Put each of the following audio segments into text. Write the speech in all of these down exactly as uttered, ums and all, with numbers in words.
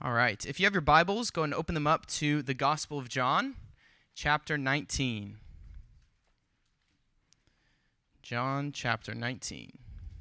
All right. If you have your Bibles, go and open them up to the Gospel of John, chapter nineteen. John chapter nineteen.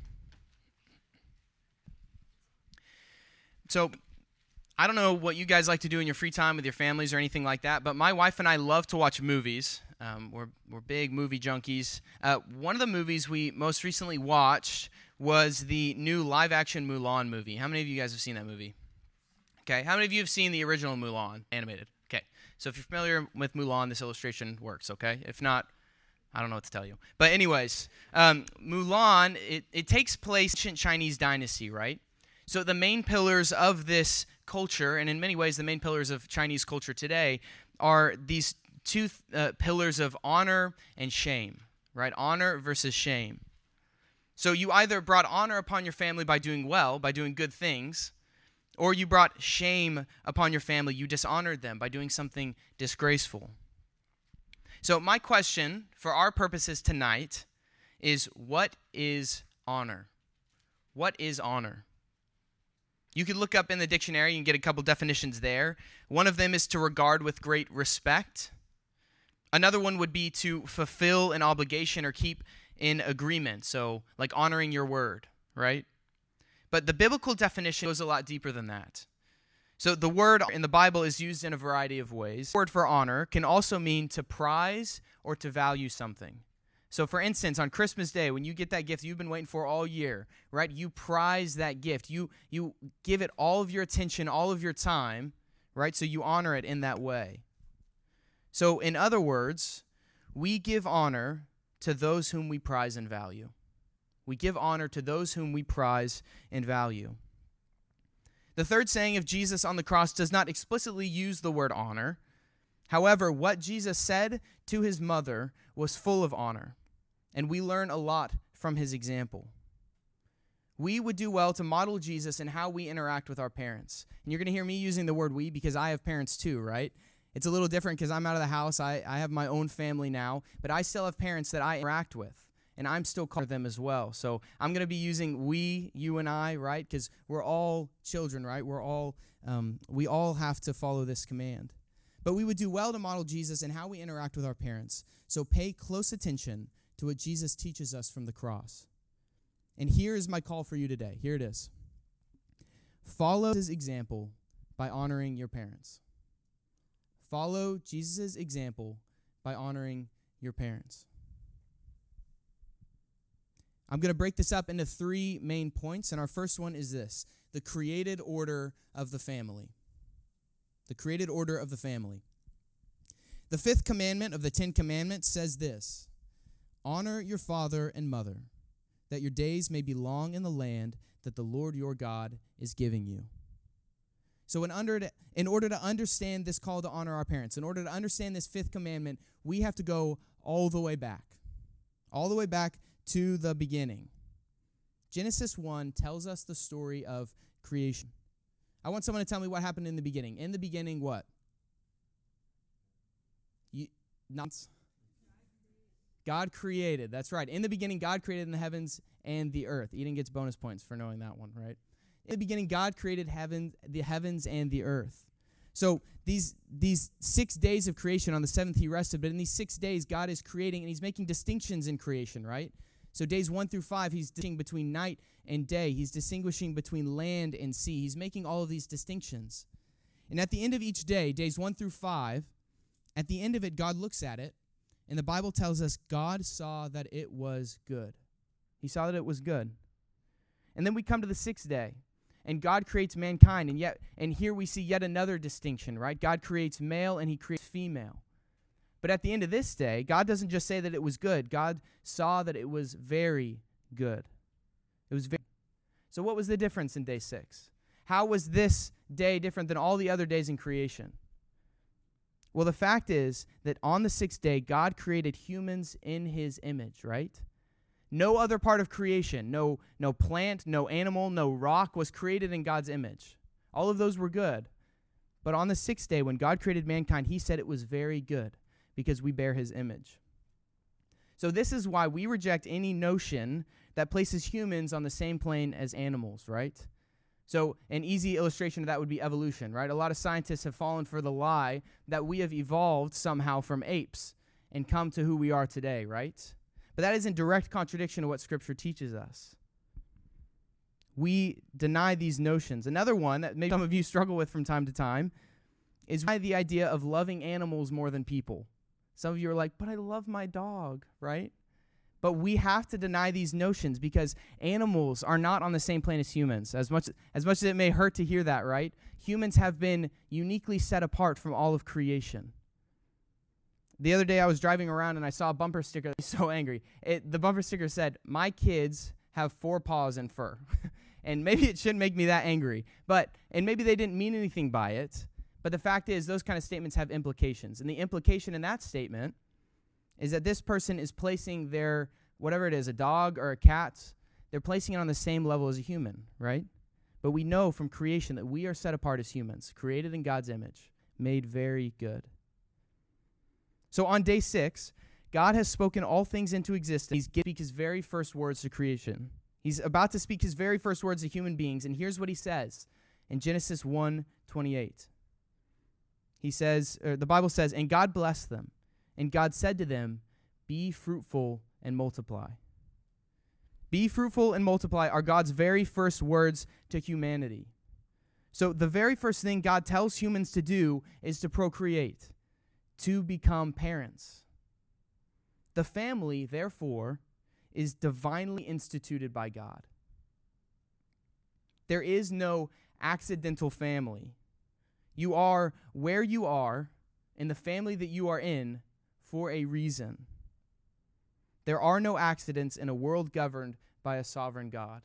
So, I don't know what you guys like to do in your free time with your families or anything like that, but my wife and I love to watch movies. Um, we're, we're big movie junkies. Uh, one of the movies we most recently watched was the new live-action Mulan movie. How many of you guys have seen that movie? Okay, how many of you have seen the original Mulan animated? Okay, so if you're familiar with Mulan, this illustration works, okay? If not, I don't know what to tell you. But anyways, um, Mulan, it, it takes place in ancient Chinese dynasty, right? So the main pillars of this culture, and in many ways the main pillars of Chinese culture today, are these two uh, pillars of honor and shame, right? Honor versus shame. So you either brought honor upon your family by doing well, by doing good things, or you brought shame upon your family. You dishonored them by doing something disgraceful. So my question for our purposes tonight is, what is honor? What is honor? You could look up in the dictionary and get a couple definitions there. One of them is to regard with great respect. Another one would be to fulfill an obligation or keep in agreement. So like honoring your word, right? But the biblical definition goes a lot deeper than that. So the word in the Bible is used in a variety of ways. The word for honor can also mean to prize or to value something. So for instance, on Christmas Day, when you get that gift you've been waiting for all year, right? You prize that gift. You you give it all of your attention, all of your time, right? So you honor it in that way. So in other words, we give honor to those whom we prize and value. We give honor to those whom we prize and value. The third saying of Jesus on the cross does not explicitly use the word honor. However, what Jesus said to his mother was full of honor, and we learn a lot from his example. We would do well to model Jesus in how we interact with our parents. And you're going to hear me using the word we because I have parents too, right? It's a little different because I'm out of the house. I, I have my own family now, but I still have parents that I interact with. And I'm still calling them as well. So I'm going to be using we, you and I, right? Because we're all children, right? We're all, um, we all have to follow this command. But we would do well to model Jesus in how we interact with our parents. So pay close attention to what Jesus teaches us from the cross. And here is my call for you today. Here it is. Follow his example by honoring your parents. Follow Jesus' example by honoring your parents. I'm going to break this up into three main points, and our first one is this: the created order of the family. The created order of the family. The fifth commandment of the Ten Commandments says this: honor your father and mother, that your days may be long in the land that the Lord your God is giving you. So in, under to, in order to understand this call to honor our parents, in order to understand this fifth commandment, we have to go all the way back. All the way back to the beginning. Genesis one tells us the story of creation. I want someone to tell me what happened in the beginning. In the beginning, what? You, not, God created. That's right. In the beginning, God created the heavens and the earth. Eden gets bonus points for knowing that one, right? In the beginning, God created heaven, the heavens and the earth. So these these six days of creation, on the seventh he rested, but in these six days, God is creating, and he's making distinctions in creation, right? So days one through five, he's distinguishing between night and day. He's distinguishing between land and sea. He's making all of these distinctions. And at the end of each day, days one through five, at the end of it, God looks at it, and the Bible tells us God saw that it was good. He saw that it was good. And then we come to the sixth day, and God creates mankind, and yet, and here we see yet another distinction, right? God creates male, and he creates female. But at the end of this day, God doesn't just say that it was good. God saw that it was very good. It was very. So what was the difference in day six? How was this day different than all the other days in creation? Well, the fact is that on the sixth day, God created humans in his image, right? No other part of creation, no, no plant, no animal, no rock was created in God's image. All of those were good. But on the sixth day, when God created mankind, he said it was very good, because we bear his image. So this is why we reject any notion that places humans on the same plane as animals, right? So an easy illustration of that would be evolution, right? A lot of scientists have fallen for the lie that we have evolved somehow from apes and come to who we are today, right? But that is in direct contradiction to what Scripture teaches us. We deny these notions. Another one that maybe some of you struggle with from time to time is the idea of loving animals more than people. Some of you are like, but I love my dog, right? But we have to deny these notions because animals are not on the same plane as humans. As much, as much as it may hurt to hear that, right? Humans have been uniquely set apart from all of creation. The other day I was driving around and I saw a bumper sticker. I was so angry. It, the bumper sticker said, "My kids have four paws and fur." And maybe it shouldn't make me that angry. But, and maybe they didn't mean anything by it. But the fact is, those kind of statements have implications. And the implication in that statement is that this person is placing their, whatever it is, a dog or a cat, they're placing it on the same level as a human, right? But we know from creation that we are set apart as humans, created in God's image, made very good. So on day six, God has spoken all things into existence. He's giving his very first words to creation. He's about to speak his very first words to human beings, and here's what he says in Genesis one twenty-eight. He says, or the Bible says, "And God blessed them. And God said to them, be fruitful and multiply." Be fruitful and multiply are God's very first words to humanity. So the very first thing God tells humans to do is to procreate, to become parents. The family, therefore, is divinely instituted by God. There is no accidental family. You are where you are in the family that you are in for a reason. There are no accidents in a world governed by a sovereign God.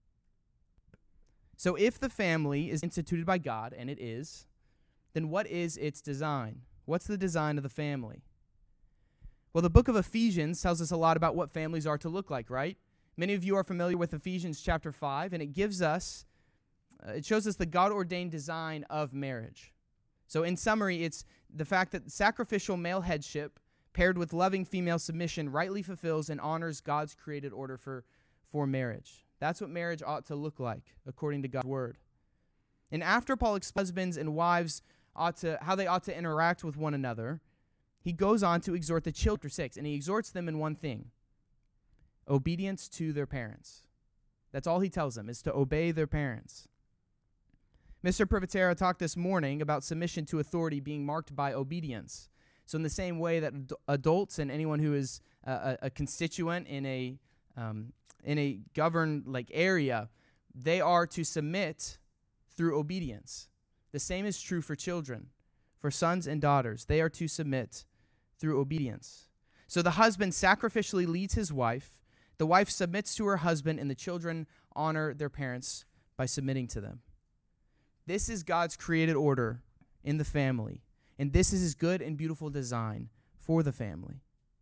So if the family is instituted by God, and it is, then what is its design? What's the design of the family? Well, the book of Ephesians tells us a lot about what families are to look like, right? Many of you are familiar with Ephesians chapter five, and it gives us, uh, it shows us the God-ordained design of marriage. So in summary, it's the fact that sacrificial male headship paired with loving female submission rightly fulfills and honors God's created order for, for marriage. That's what marriage ought to look like, according to God's word. And after Paul explains husbands and wives ought to, how they ought to interact with one another, he goes on to exhort the children, six, and he exhorts them in one thing: obedience to their parents. That's all he tells them, is to obey their parents. Mister Privatera talked this morning about submission to authority being marked by obedience. So in the same way that ad- adults and anyone who is a, a constituent in a um, in a governed like area, they are to submit through obedience. The same is true for children, for sons and daughters. They are to submit through obedience. So the husband sacrificially leads his wife, the wife submits to her husband, and the children honor their parents by submitting to them. This is God's created order in the family, and this is his good and beautiful design for the family.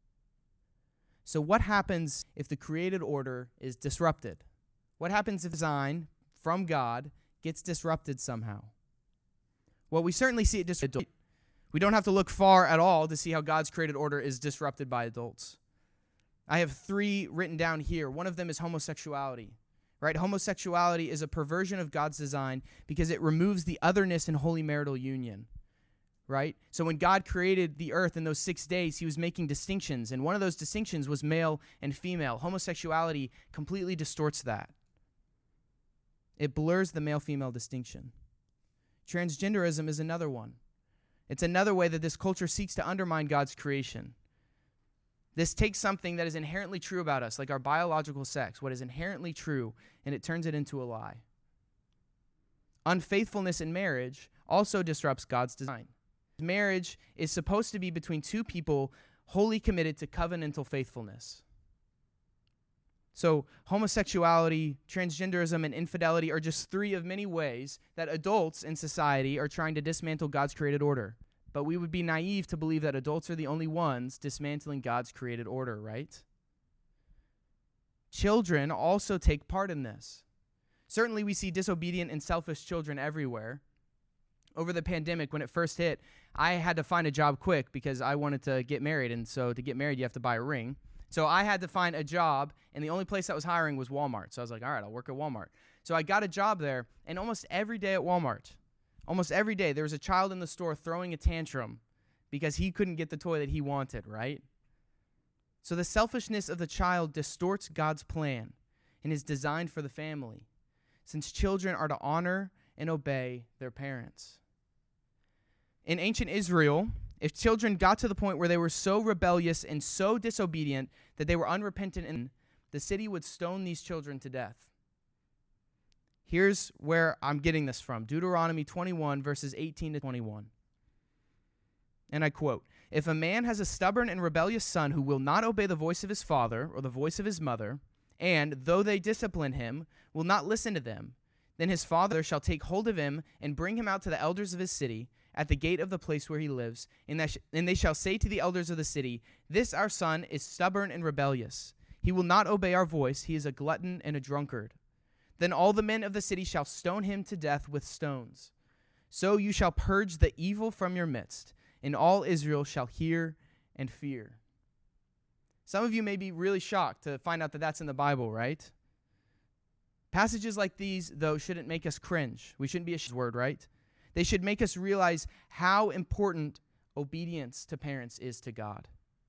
So what happens if the created order is disrupted? What happens if design from God gets disrupted somehow? Well, we certainly see it disrupted. We don't have to look far at all to see how God's created order is disrupted by adults. I have three written down here. One of them is homosexuality. Right? Homosexuality is a perversion of God's design because it removes the otherness in holy marital union. Right? So when God created the earth in those six days, he was making distinctions, and one of those distinctions was male and female. Homosexuality completely distorts that. It blurs the male-female distinction. Transgenderism is another one. It's another way that this culture seeks to undermine God's creation. This takes something that is inherently true about us, like our biological sex, what is inherently true, and it turns it into a lie. Unfaithfulness in marriage also disrupts God's design. Marriage is supposed to be between two people wholly committed to covenantal faithfulness. So homosexuality, transgenderism, and infidelity are just three of many ways that adults in society are trying to dismantle God's created order. But we would be naive to believe that adults are the only ones dismantling God's created order, right? Children also take part in this. Certainly we see disobedient and selfish children everywhere. Over the pandemic, when it first hit, I had to find a job quick because I wanted to get married, and so to get married, you have to buy a ring. So I had to find a job, and the only place that was hiring was Walmart. So I was like, all right, I'll work at Walmart. So I got a job there, and almost every day at Walmart, almost every day, there was a child in the store throwing a tantrum because he couldn't get the toy that he wanted, right? So the selfishness of the child distorts God's plan and is designed for the family, since children are to honor and obey their parents. In ancient Israel, if children got to the point where they were so rebellious and so disobedient that they were unrepentant, and the city would stone these children to death. Here's where I'm getting this from. Deuteronomy twenty-one, verses eighteen to twenty-one. And I quote, "If a man has a stubborn and rebellious son who will not obey the voice of his father or the voice of his mother, and, though they discipline him, will not listen to them, then his father shall take hold of him and bring him out to the elders of his city, at the gate of the place where he lives, and, that sh- and they shall say to the elders of the city, 'This our son is stubborn and rebellious. He will not obey our voice. He is a glutton and a drunkard.' Then all the men of the city shall stone him to death with stones. So you shall purge the evil from your midst, and all Israel shall hear and fear." Some of you may be really shocked to find out that that's in the Bible, right? Passages like these, though, shouldn't make us cringe. We shouldn't be ashamed of this word, right? They should make us realize how important obedience to parents is to God.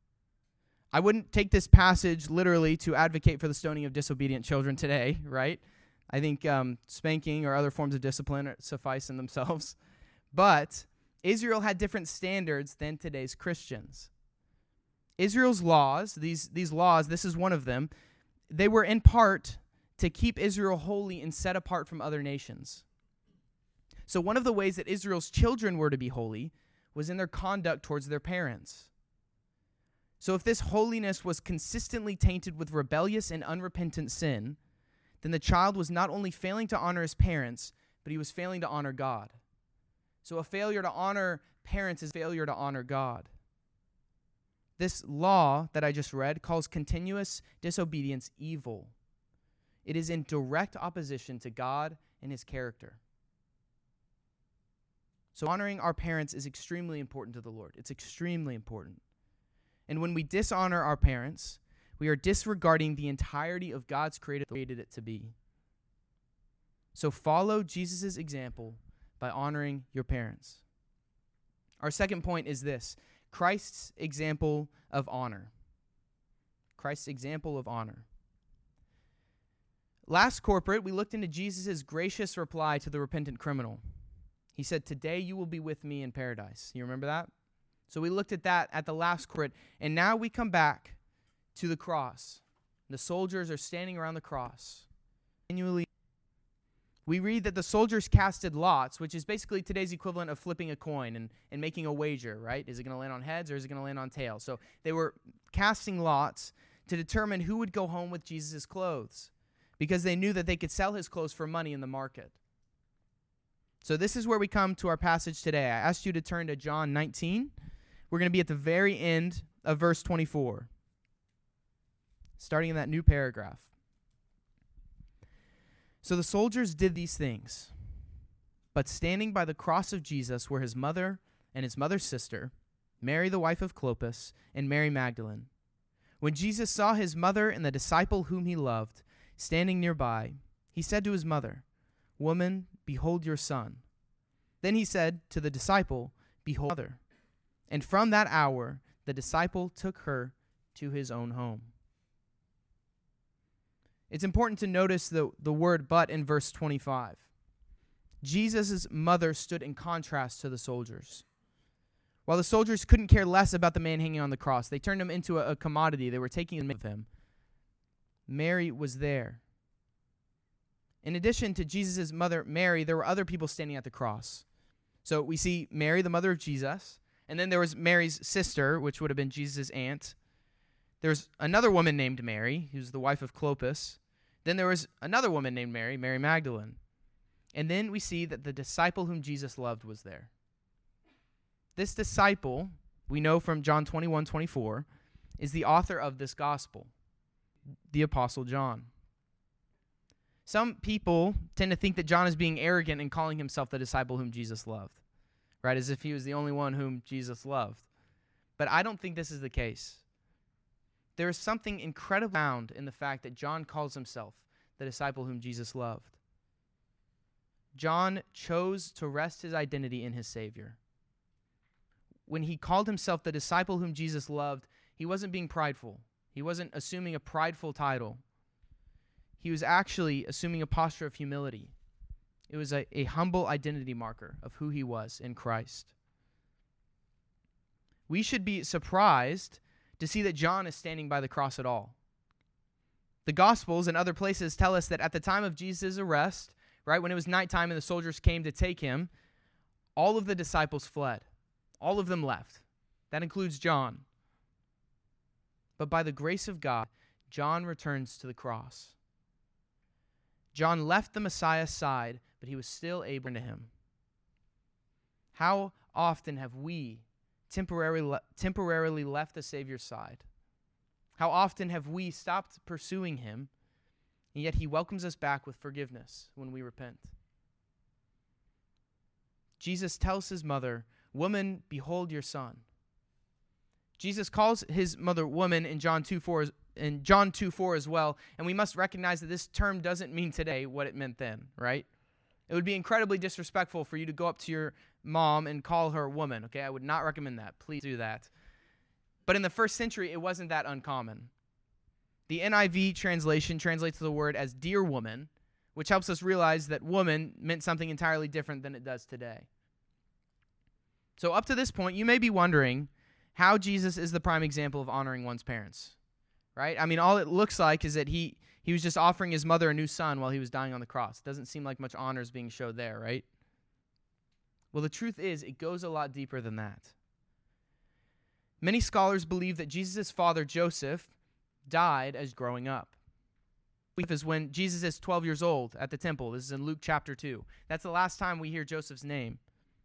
I wouldn't take this passage literally to advocate for the stoning of disobedient children today, right? I think um, spanking or other forms of discipline suffice in themselves. But Israel had different standards than today's Christians. Israel's laws, these, these laws, this is one of them, they were in part to keep Israel holy and set apart from other nations. So one of the ways that Israel's children were to be holy was in their conduct towards their parents. So if this holiness was consistently tainted with rebellious and unrepentant sin, then the child was not only failing to honor his parents, but he was failing to honor God. So a failure to honor parents is failure to honor God. This law that I just read calls continuous disobedience evil. It is in direct opposition to God and his character. So honoring our parents is extremely important to the Lord. It's extremely important. And when we dishonor our parents, we are disregarding the entirety of God's created, created it to be. So follow Jesus' example by honoring your parents. Our second point is this: Christ's example of honor. Christ's example of honor. Last corporate, we looked into Jesus' gracious reply to the repentant criminal. He said, "Today you will be with me in paradise." You remember that? So we looked at that at the last corporate, and now we come back to the cross. The soldiers are standing around the cross. Continually, we read that the soldiers casted lots, which is basically today's equivalent of flipping a coin and, and making a wager, right? Is it going to land on heads or is it going to land on tails? So they were casting lots to determine who would go home with Jesus' clothes, because they knew that they could sell his clothes for money in the market. So this is where we come to our passage today. I asked you to turn to John nineteen. We're going to be at the very end of verse twenty-four, starting in that new paragraph. So the soldiers did these things, but standing by the cross of Jesus were his mother and his mother's sister, Mary the wife of Clopas, and Mary Magdalene. When Jesus saw his mother and the disciple whom he loved standing nearby, he said to his mother, "Woman, behold your son." Then he said to the disciple, "Behold your mother." And from that hour, the disciple took her to his own home. It's important to notice the, the word "but" in verse twenty-five. Jesus' mother stood in contrast to the soldiers. While the soldiers couldn't care less about the man hanging on the cross, they turned him into a, a commodity. They were taking him of him. Mary was there. In addition to Jesus' mother, Mary, there were other people standing at the cross. So we see Mary, the mother of Jesus, and then there was Mary's sister, which would have been Jesus' aunt. There's another woman named Mary, who's the wife of Clopas. Then there was another woman named Mary, Mary Magdalene. And then we see that the disciple whom Jesus loved was there. This disciple, we know from John twenty-one twenty-four, is the author of this gospel, the Apostle John. Some people tend to think that John is being arrogant in calling himself the disciple whom Jesus loved, right? As if he was the only one whom Jesus loved. But I don't think this is the case. There is something incredibly found in the fact that John calls himself the disciple whom Jesus loved. John chose to rest his identity in his Savior. When he called himself the disciple whom Jesus loved, he wasn't being prideful. He wasn't assuming a prideful title. He was actually assuming a posture of humility. It was a, a humble identity marker of who he was in Christ. We should be surprised to see that John is standing by the cross at all. The Gospels and other places tell us that at the time of Jesus' arrest, right, when it was nighttime and the soldiers came to take him, all of the disciples fled. All of them left. That includes John. But by the grace of God, John returns to the cross. John left the Messiah's side, but he was still able to him. How often have we temporarily, temporarily left the Savior's side? How often have we stopped pursuing him, and yet he welcomes us back with forgiveness when we repent? Jesus tells his mother, "Woman, behold your son." Jesus calls his mother woman in John two four, in John two four as well, and we must recognize that this term doesn't mean today what it meant then, right? It would be incredibly disrespectful for you to go up to your mom and call her woman, okay? I would not recommend that. Please do that. But in the first century, it wasn't that uncommon. The N I V translation translates the word as dear woman, which helps us realize that woman meant something entirely different than it does today. So up to this point, you may be wondering how Jesus is the prime example of honoring one's parents, right? I mean, all it looks like is that he, he was just offering his mother a new son while he was dying on the cross. It doesn't seem like much honor is being showed there, right? Well, the truth is, it goes a lot deeper than that. Many scholars believe that Jesus' father, Joseph, died as growing up. Is when Jesus is twelve years old at the temple. This is in Luke chapter two. That's the last time we hear Joseph's name.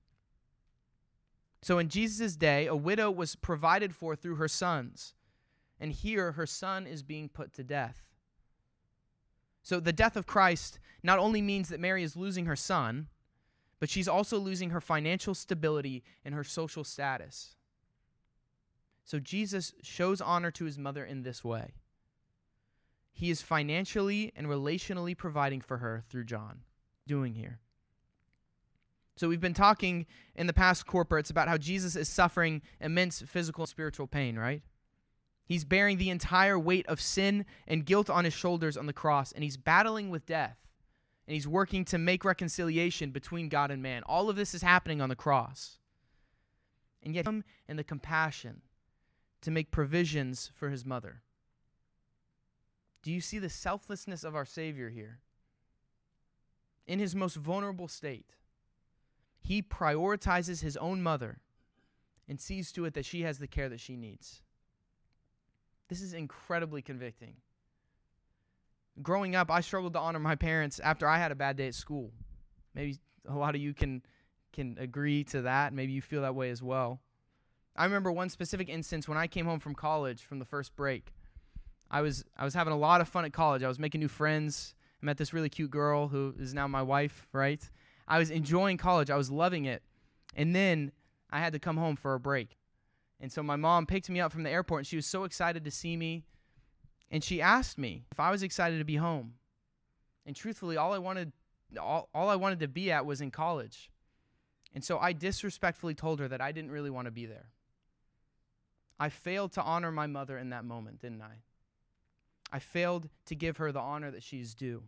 So in Jesus' day, a widow was provided for through her sons. And here, her son is being put to death. So the death of Christ not only means that Mary is losing her son, but she's also losing her financial stability and her social status. So Jesus shows honor to his mother in this way. He is financially and relationally providing for her through John, doing here. So we've been talking in the past corporates about how Jesus is suffering immense physical and spiritual pain, right? He's bearing the entire weight of sin and guilt on his shoulders on the cross, and he's battling with death, and he's working to make reconciliation between God and man. All of this is happening on the cross. And yet him and the compassion to make provisions for his mother. Do you see the selflessness of our Savior here? In his most vulnerable state, he prioritizes his own mother and sees to it that she has the care that she needs. This is incredibly convicting. Growing up, I struggled to honor my parents after I had a bad day at school. Maybe a lot of you can, can agree to that. Maybe you feel that way as well. I remember one specific instance when I came home from college from the first break. I was I was having a lot of fun at college. I was making new friends. I met this really cute girl who is now my wife, right? I was enjoying college. I was loving it. And then I had to come home for a break. And so my mom picked me up from the airport, and she was so excited to see me. And she asked me if I was excited to be home. And truthfully, all I wanted all, all I wanted to be at was in college. And so I disrespectfully told her that I didn't really want to be there. I failed to honor my mother in that moment, didn't I? I failed to give her the honor that she's due.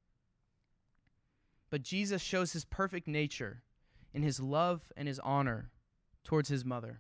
But Jesus shows his perfect nature in his love and his honor towards his mother.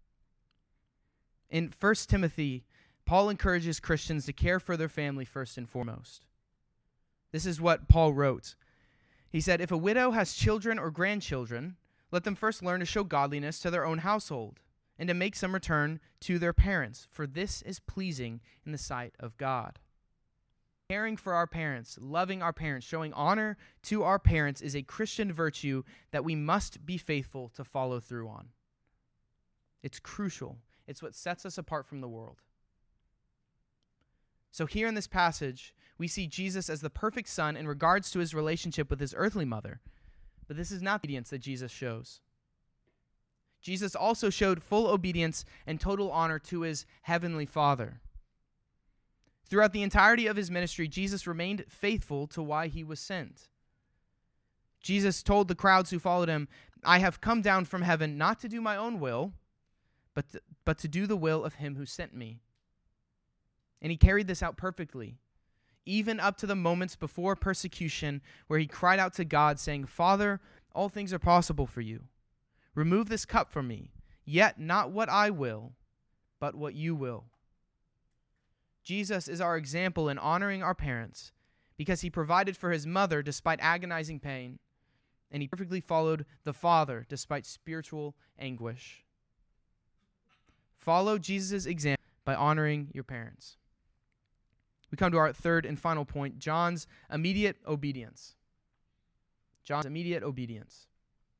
In First Timothy, Paul encourages Christians to care for their family first and foremost. This is what Paul wrote. He said, "If a widow has children or grandchildren, let them first learn to show godliness to their own household, and to make some return to their parents, for this is pleasing in the sight of God." Caring for our parents, loving our parents, showing honor to our parents is a Christian virtue that we must be faithful to follow through on. It's crucial. It's what sets us apart from the world. So here in this passage, we see Jesus as the perfect son in regards to his relationship with his earthly mother. But this is not the obedience that Jesus shows. Jesus also showed full obedience and total honor to his heavenly Father. Throughout the entirety of his ministry, Jesus remained faithful to why he was sent. Jesus told the crowds who followed him, I have come down from heaven not to do my own will, but to, but to do the will of him who sent me. And he carried this out perfectly, even up to the moments before persecution where he cried out to God saying, Father, all things are possible for you. Remove this cup from me, yet not what I will, but what you will. Jesus is our example in honoring our parents because he provided for his mother despite agonizing pain, and he perfectly followed the Father despite spiritual anguish. Follow Jesus' example by honoring your parents. We come to our third and final point, John's immediate obedience. John's immediate obedience.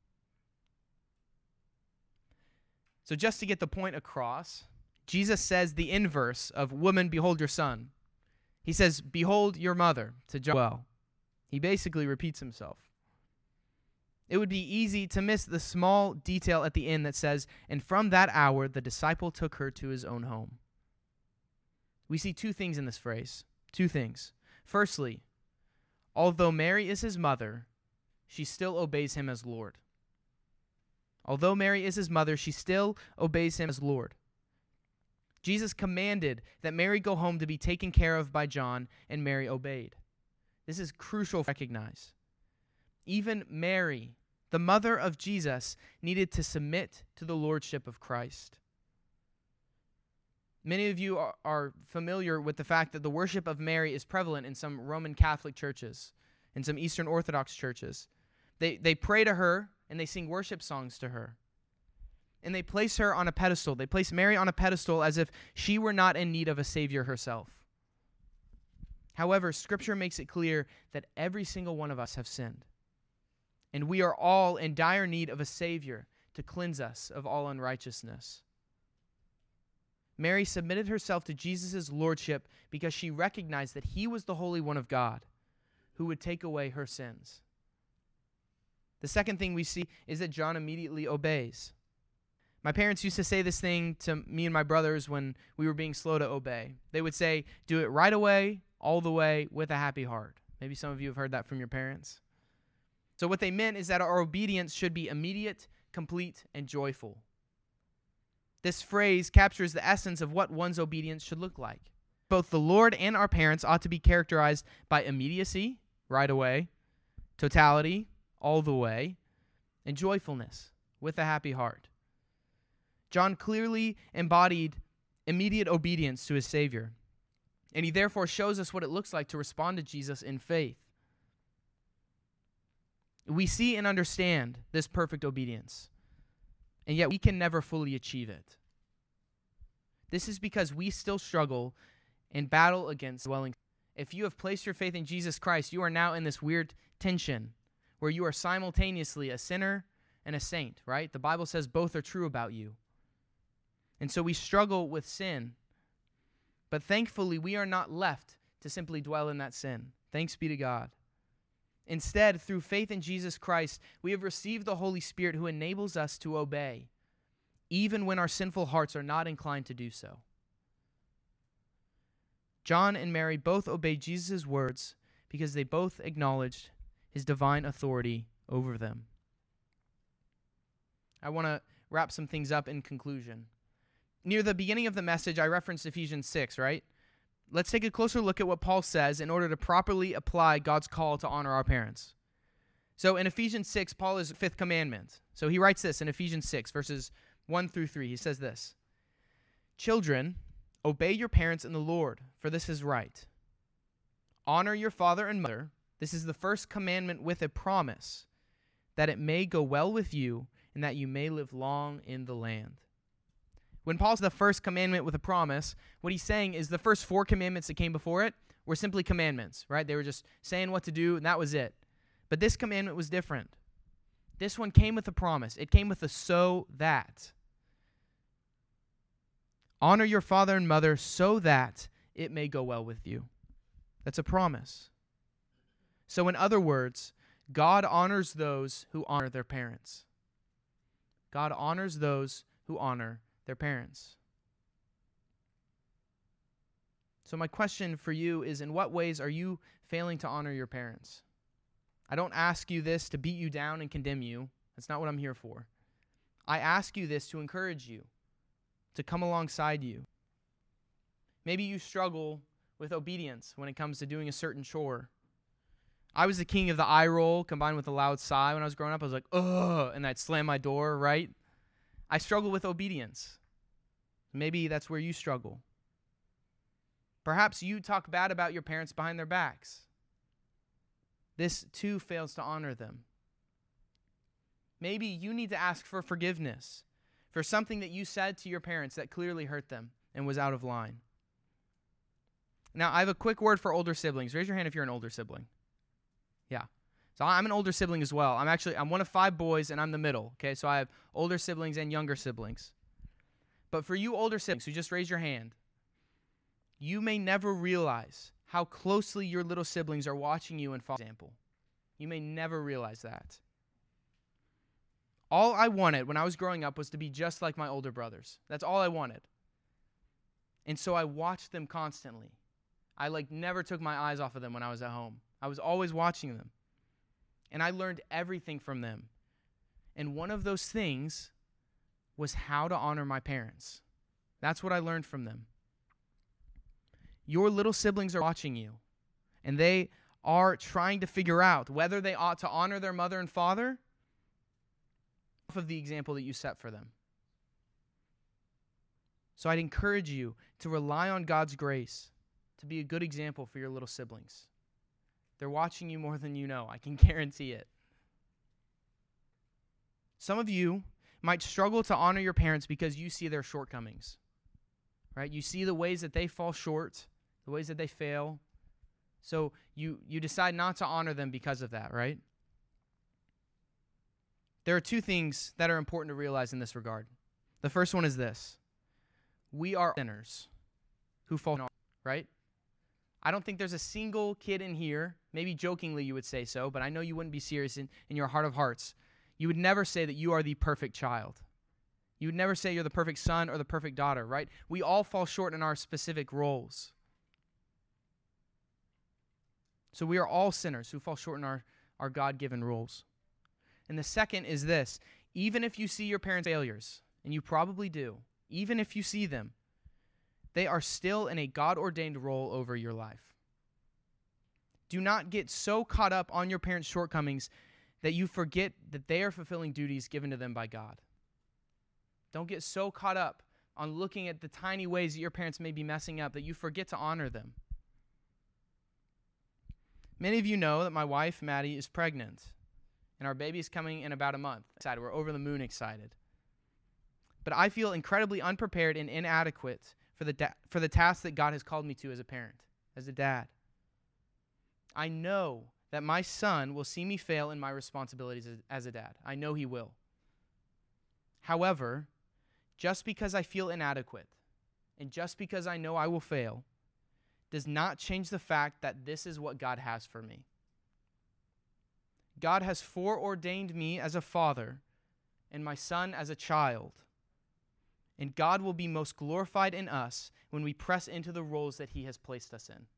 So just to get the point across, Jesus says the inverse of, woman, behold your son. He says, behold your mother to John. Well, he basically repeats himself. It would be easy to miss the small detail at the end that says, and from that hour the disciple took her to his own home. We see two things in this phrase. Two things. Firstly, although Mary is his mother, she still obeys him as Lord. Although Mary is his mother, she still obeys him as Lord. Jesus commanded that Mary go home to be taken care of by John, and Mary obeyed. This is crucial to recognize. Even Mary, the mother of Jesus, needed to submit to the lordship of Christ. Many of you are, are familiar with the fact that the worship of Mary is prevalent in some Roman Catholic churches, in some Eastern Orthodox churches. They, they pray to her, and they sing worship songs to her. And they place her on a pedestal. They place Mary on a pedestal as if she were not in need of a Savior herself. However, Scripture makes it clear that every single one of us have sinned. And we are all in dire need of a Savior to cleanse us of all unrighteousness. Mary submitted herself to Jesus' lordship because she recognized that he was the Holy One of God who would take away her sins. The second thing we see is that John immediately obeys. My parents used to say this thing to me and my brothers when we were being slow to obey. They would say, do it right away, all the way, with a happy heart. Maybe some of you have heard that from your parents. So what they meant is that our obedience should be immediate, complete, and joyful. This phrase captures the essence of what one's obedience should look like. Both the Lord and our parents ought to be characterized by immediacy, right away, totality, all the way, and joyfulness, with a happy heart. John clearly embodied immediate obedience to his Savior, and he therefore shows us what it looks like to respond to Jesus in faith. We see and understand this perfect obedience, and yet we can never fully achieve it. This is because we still struggle and battle against dwelling. If you have placed your faith in Jesus Christ, you are now in this weird tension where you are simultaneously a sinner and a saint, right? The Bible says both are true about you. And so we struggle with sin. But thankfully, we are not left to simply dwell in that sin. Thanks be to God. Instead, through faith in Jesus Christ, we have received the Holy Spirit who enables us to obey, even when our sinful hearts are not inclined to do so. John and Mary both obeyed Jesus' words because they both acknowledged his divine authority over them. I want to wrap some things up in conclusion. Near the beginning of the message, I referenced Ephesians six, right? Let's take a closer look at what Paul says in order to properly apply God's call to honor our parents. So in Ephesians six, Paul is fifth commandment. So he writes this in Ephesians six, verses one through three. He says this, Children, obey your parents in the Lord, for this is right. Honor your father and mother. This is the first commandment with a promise, that it may go well with you and that you may live long in the land. When Paul's the first commandment with a promise, what he's saying is the first four commandments that came before it were simply commandments, right? They were just saying what to do, and that was it. But this commandment was different. This one came with a promise. It came with a so that. Honor your father and mother so that it may go well with you. That's a promise. So in other words, God honors those who honor their parents. God honors those who honor their parents. So my question for you is, in what ways are you failing to honor your parents? I don't ask you this to beat you down and condemn you. That's not what I'm here for. I ask you this to encourage you, to come alongside you. Maybe you struggle with obedience when it comes to doing a certain chore. I was the king of the eye roll combined with a loud sigh when I was growing up. I was like, ugh, and I'd slam my door, right? I struggle with obedience. Maybe that's where you struggle. Perhaps you talk bad about your parents behind their backs. This too fails to honor them. Maybe you need to ask for forgiveness for something that you said to your parents that clearly hurt them and was out of line. Now, I have a quick word for older siblings. Raise your hand if you're an older sibling. Yeah. So I'm an older sibling as well. I'm actually, I'm one of five boys, and I'm the middle. Okay, so I have older siblings and younger siblings. But for you older siblings who just raise your hand, you may never realize how closely your little siblings are watching you and following example. You may never realize that. All I wanted when I was growing up was to be just like my older brothers. That's all I wanted. And so I watched them constantly. I like never took my eyes off of them when I was at home. I was always watching them. And I learned everything from them. And one of those things was how to honor my parents. That's what I learned from them. Your little siblings are watching you, and they are trying to figure out whether they ought to honor their mother and father off of the example that you set for them. So I'd encourage you to rely on God's grace to be a good example for your little siblings. They're watching you more than you know. I can guarantee it. Some of you might struggle to honor your parents because you see their shortcomings, right? You see the ways that they fall short, the ways that they fail. So you, you decide not to honor them because of that, right? There are two things that are important to realize in this regard. The first one is this. We are sinners who fall short, right? I don't think there's a single kid in here, maybe jokingly you would say so, but I know you wouldn't be serious in, in your heart of hearts. You would never say that you are the perfect child. You would never say you're the perfect son or the perfect daughter, right? We all fall short in our specific roles. So we are all sinners who fall short in our, our God-given roles. And the second is this. Even if you see your parents' failures, and you probably do, even if you see them, they are still in a God-ordained role over your life. Do not get so caught up on your parents' shortcomings that you forget that they are fulfilling duties given to them by God. Don't get so caught up on looking at the tiny ways that your parents may be messing up that you forget to honor them. Many of you know that my wife, Maddie, is pregnant, and our baby is coming in about a month. Excited. We're over the moon excited. But I feel incredibly unprepared and inadequate for the da- for the task that God has called me to as a parent, as a dad. I know that my son will see me fail in my responsibilities as, as a dad. I know he will. However, just because I feel inadequate and just because I know I will fail does not change the fact that this is what God has for me. God has foreordained me as a father and my son as a child. And God will be most glorified in us when we press into the roles that he has placed us in.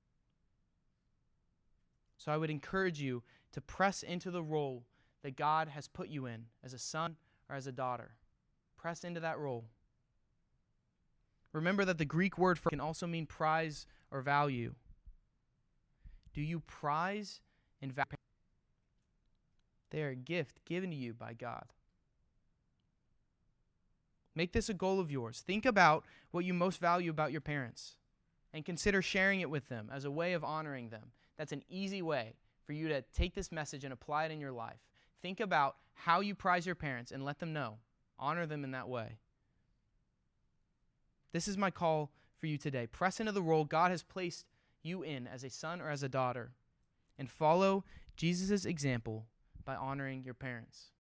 So I would encourage you to press into the role that God has put you in as a son or as a daughter. Press into that role. Remember that the Greek word for can also mean prize or value. Do you prize and value? They are a gift given to you by God. Make this a goal of yours. Think about what you most value about your parents and consider sharing it with them as a way of honoring them. That's an easy way for you to take this message and apply it in your life. Think about how you prize your parents and let them know. Honor them in that way. This is my call for you today. Press into the role God has placed you in as a son or as a daughter and follow Jesus' example by honoring your parents.